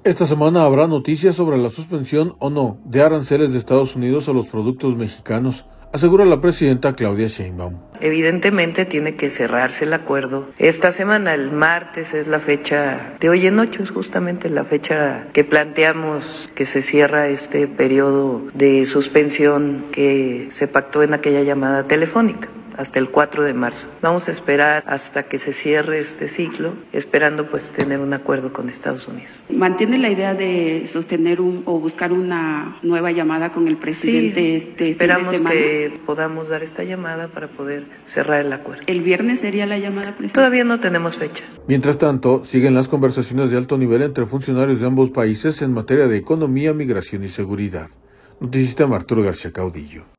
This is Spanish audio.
Esta semana habrá noticias sobre la suspensión o no de aranceles de Estados Unidos a los productos mexicanos, asegura la presidenta Claudia Sheinbaum. Evidentemente tiene que cerrarse el acuerdo. Esta semana, el martes, es la fecha de hoy en 8, es justamente la fecha que planteamos que se cierra este periodo de suspensión que se pactó en aquella llamada telefónica, hasta el 4 de marzo. Vamos a esperar hasta que se cierre este ciclo, esperando pues tener un acuerdo con Estados Unidos. ¿Mantiene la idea de sostener o buscar una nueva llamada con el presidente sí, esperamos fin de semana? Que podamos dar esta llamada para poder cerrar el acuerdo. ¿El viernes sería la llamada, presidente? Todavía no tenemos fecha. Mientras tanto, siguen las conversaciones de alto nivel entre funcionarios de ambos países en materia de economía, migración y seguridad. Noticista Arturo García Caudillo.